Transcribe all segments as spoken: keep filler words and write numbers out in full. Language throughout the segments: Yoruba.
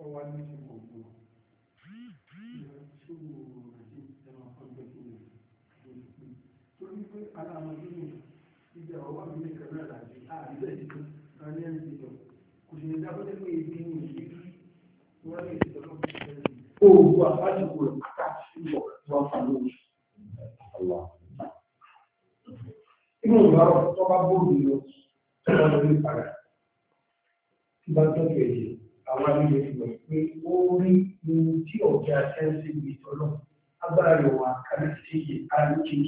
ọwọ́ ní ṣe gbogbo torí pé aláàmọ́dé ní ìjà ọwọ́ mi ní kan náà láti àìbẹ̀ ìkan kan ní ẹni ìjọ kò sì ní dábọ́dẹ́ pé ibi ní ìlú wọ́n lè ṣe lọ́pọ̀ oògùn àfájúkò rẹ̀ pàtàkì ìwọ̀ wọn fà lóòrùn inú ìbárọ̀ tó bá bóòlù lọ tọ́wọ́ lórí padà tí bá tọ́jú ẹ̀jẹ̀ àwọn ilé ìwọ̀ pé ó rí ohun tí ọ̀gá sẹ́ńsì gbé tọ́lọ́ agbára rẹ̀ wà kálí sí àríkì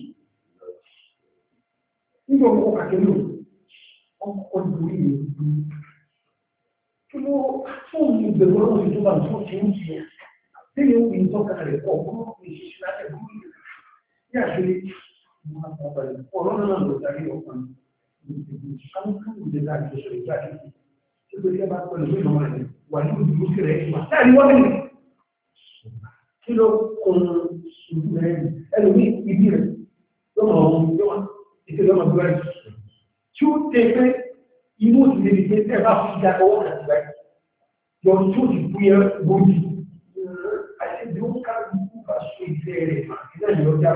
nígbà ọkọ̀ kàkẹ́lò ọkọ̀ ìlú ìlú kí ló fún ìgbẹ̀rún ọlọ́run tó bá tó ṣe ń ṣe lẹ́yìn òun ìtọ́ka rẹ̀ pọ̀ fún ìṣiṣẹ́ láti ẹ̀kọ́ ní àṣírí ọlọ́run náà lọ darí ọkàn àwọn kan ń jẹ́ láti ṣe ìjáde tí ó lè bá pẹ̀lú ìlú rẹ̀ wà ní ìlú sí rẹ̀ ìgbà láàrin wọ́n lè kí ló kún ìlú rẹ̀ ẹlòmí ibi rẹ̀ lọ́mọ ọ̀hún yọ́wà ìṣẹ̀lẹ̀ ọmọ ìgbà rẹ̀ tí ó tẹ́ pé inú òsìlẹ̀ ìgbé tẹ́ bá fi ìjà ọwọ́ kàtì rẹ̀ yọ tí ó ti bú yẹ gbòógì àti ìdí ó ká gbogbo bá so ìfẹ́ rẹ̀ ìlẹ̀ ìlọ́jà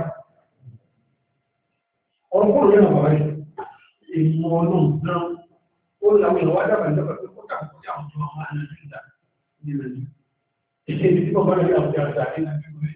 ọ̀pọ̀ yẹn wà rẹ̀ èèmọ̀ ọlọ́run náà ó làwọn èèyàn wá dábàá ìjọba pé kọ́kà kọ́kà àwọn ọmọ àwọn àlejò nílẹ̀ yìí èyí tí wọ́n bá rí àwọn ìyàtọ̀ àti nàìjíríà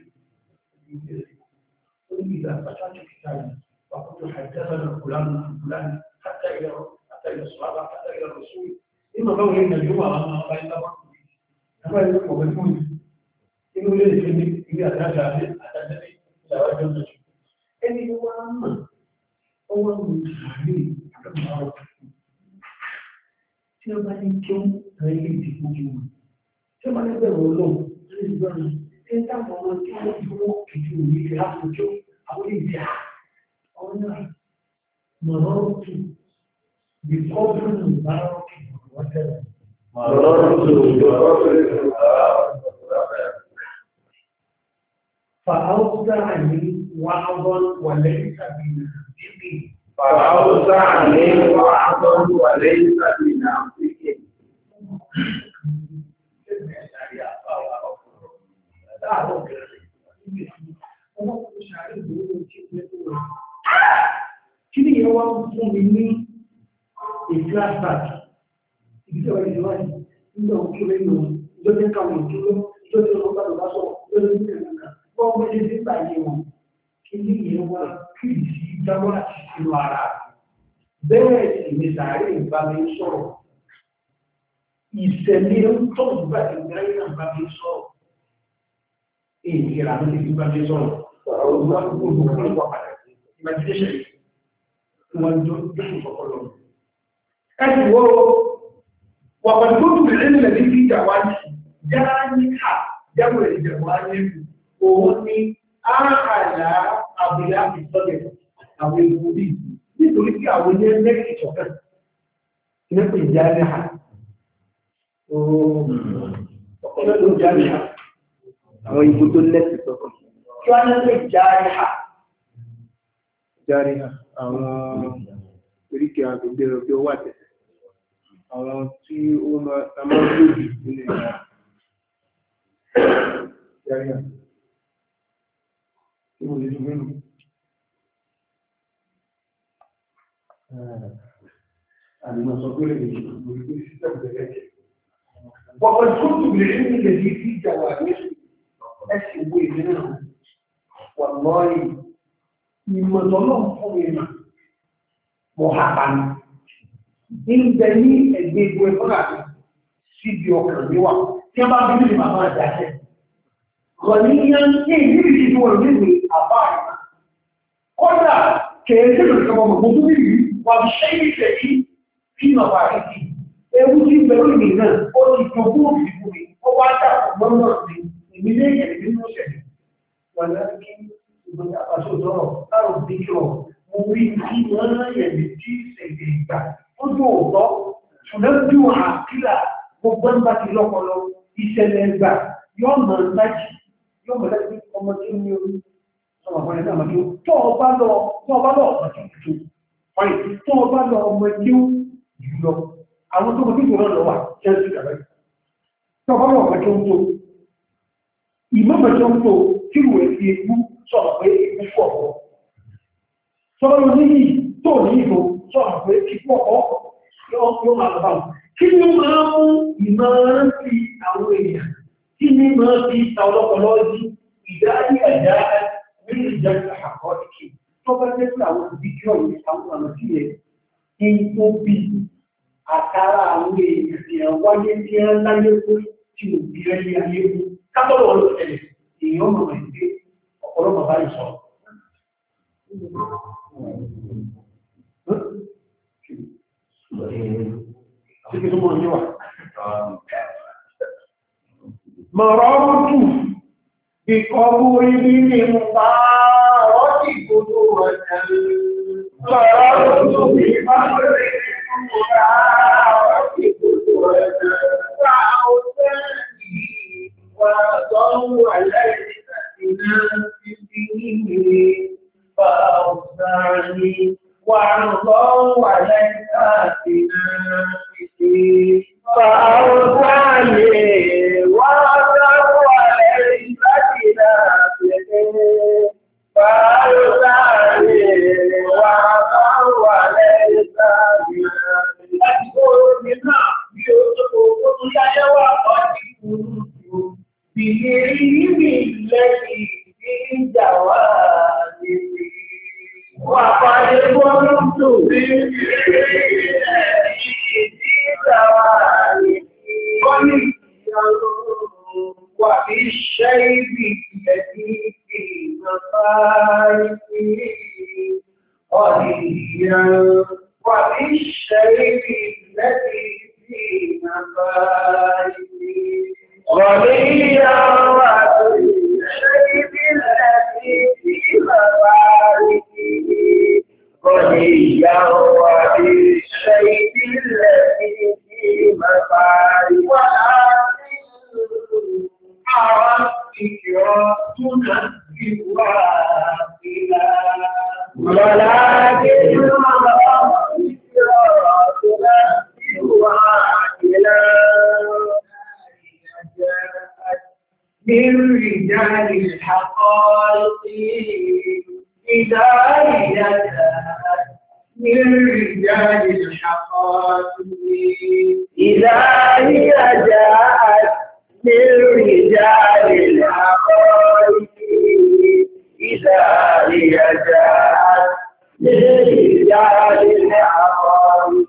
ó ní ìgbà pàtàkì kíkà yìí wà kó tó حدثنا فلان فلان حتى إلى حتى إلى الصحابة حتى إلى الرسول إما بقى هنا اليوم أنا بين طبعا أما اليوم وبنقول إنه ليس في إلى أتاجا أتاجا إلى وجه النجم إني هو أما هو المسلمين tí ó bá ní kí ó rẹ̀ ilé ìdìbò jù wọn tí ó bá ní bẹ̀rẹ̀ ọlọ́run ní ìgbọ́n tí ń dáwọn ọmọ tí wọ́n ti wọ́n kìí òní ìrẹ́ àpòjọ àwọn ìdí à ọ̀nà mọ̀rọ̀rọ̀tù bí kọ́bùrù ìbárọ̀kì wọ́n tẹ̀lé mọ̀rọ̀rọ̀tù ìbárọ̀kì فأوزعني وعظا وليس بنافق فأوزعني وعظا وليس بنافق kí ni ìyẹn wá fún mi ní ìflashback ìgbésẹ̀ wáyé ìwádìí nígbà òkú lẹ́nu ìjọ́jẹ́ káwọn ìdúró ìjọ́jẹ́ ọlọ́pàá lọ́wọ́ sọ̀rọ̀ lọ́jọ́ ní ẹ̀ka wọ́n wọ́n ṣe nígbà yẹn wọn kí ni ìyẹn wá kí ìsí jáwọ́ àti sínú ara bẹ́ẹ̀ sì ni sàárè ìbá mi sọ̀rọ̀ ìṣẹ̀lẹ̀ ń tọ́ ìgbà tí ìgbàlẹ́ náà bá mi sọ̀rọ̀ èyí ìlànà ti bá mi sọ̀rọ̀ ọ̀rọ̀ ìgbà gbogbo ìgbà wà padà imagination wọn jọ jésù sọ̀kọ̀lọ̀ ẹ̀sì wo wà pẹ̀lú tó tún lè nílẹ̀ ní ìjà wá ní jáà ní ká jábọ̀ ìjà wá ní òun ní àhàlà àbúyá ìtọ́lẹ̀ àwọn èèwọ̀ bíi nítorí kí àwọn ilé ẹgbẹ́ ìṣọ̀kan ilé pè jáde ha ọ̀pọ̀lọpọ̀ ló jáde ha àwọn ìbò tó lẹ́sìn sọ́kàn kí wọ́n lè jáde ha jáde ha àwọn oríkè àgbègbè rẹ̀ bí ó wà tẹ̀sẹ̀ àwọn tí ó máa ń lòdì nínú ìgbà jáde ha tí mo lè dùn mẹ́nu. أنا صغير وقد كنت بالعلم الذي في جوامع أسوي منه والله مما ظلم حميما محقا إن دني البيت والفرع سيديو كرنيوا كما بيجي ما ما جاهز غنيا إيه يجي دور مني أباي كذا كيف يكون موجود وبالشيء الذي في مفاهيمه يوجد بيننا أو يجوبون بيقولي أو واحد منظر من من المشاهد ولكن إذا أشوفه أو بيجوا ممكن ما يجي سيدا فجوه سنبدو عقلا مبان بكيلو كلو يسلم يوم نلاقي يوم نلاقي أمتيني sama fún ẹ̀dá àmàkí tó ọba lọ tó ọba lọ ọ̀pàá tó ọ̀yìn tó ọba lọ ọmọ ẹgbẹ́ jù lọ àwọn tó mọ̀ tí ìwọ̀n lọ wà chelsea kàrẹ́ tọ́bọ́lọ̀ ọ̀pẹ́ tó ń tó ìmọ̀mọ̀ tó ń tó kí ìwé fi ewu sọ̀rọ̀ pé ewu pọ̀ pọ̀ tọ́bọ́lọ̀ níyì tó ní ìbò sọ̀rọ̀ pé kíkú ọ̀pọ̀ yóò máa lọ báwọn kí ni máa mú ìmọ̀ràn sí àwọn èèyàn kí ni máa fi ta ọlọ́pọ̀lọ́ sí ìdájí ẹ̀dá nínú ìjà àkọ́ ìkì tó bá jẹ́ pé àwọn ìdíjọ́ yìí àwọn àmọ̀ sí ẹ̀ kí n tó bí àkàrà àwọn èèyàn wáyé tí ẹ láyé fún tí ò bí ẹni ayé fún kábọ̀lọ̀ wọn ló tẹ̀lé èèyàn mọ̀ ẹ̀ pé ọ̀pọ̀lọpọ̀ bá yìí sọ̀rọ̀. Ṣé tó mọ̀ ní wà? Mọ̀rọ̀rùtù ìkọ̀bù ibi ni mo bá rọ́tì gbogbo ọ̀nà. Mọ̀rọ̀rùtù ìkọ̀bù ibi ni mo bá rọ́tì gbogbo ọ̀nà. Wà ó tẹ́lì wà tọ́wọ́ aláìsíkà iná títí nílé. Wà ó sáàní wà tọ́wọ́ aláìsíkà iná títí. Wà ó sáàní wà tọ́wọ́ aláìsíkà iná títí. Wà ó sáàní wà tọ́wọ́ aláìsíkà iná títí. Láti kó omi náà bí ó tó kó tó yáyẹ́ wà ọdí kúrú. Bìlì ìrìnbì lẹ́yìn ìjà wà níbi. Wà pàdé gbọ́nà tó bí ìjà wà níbi. Kọ́lì ìyàwó wà bí ṣẹ́ ibi lẹ́yìn ìjọba ìpínlẹ̀. Kọ́lì ìyàwó wà bí ṣẹ́ ibi lẹ́yìn ìjọba ìpínlẹ̀. غنيا وبالشيب الذي في مباركه غنيا وبالشيب الذي في مباركه ولكن عرفتها تنزل واقلا ولكن عرفتها تنزل واقلا من رجال الحقائق إذا هي جاءت من رجال الحقائق إذا هي جاءت من رجال الحقائق إذا هي جاءت من رجال الحقائق.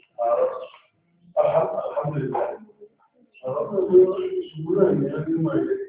Alhamdulillah.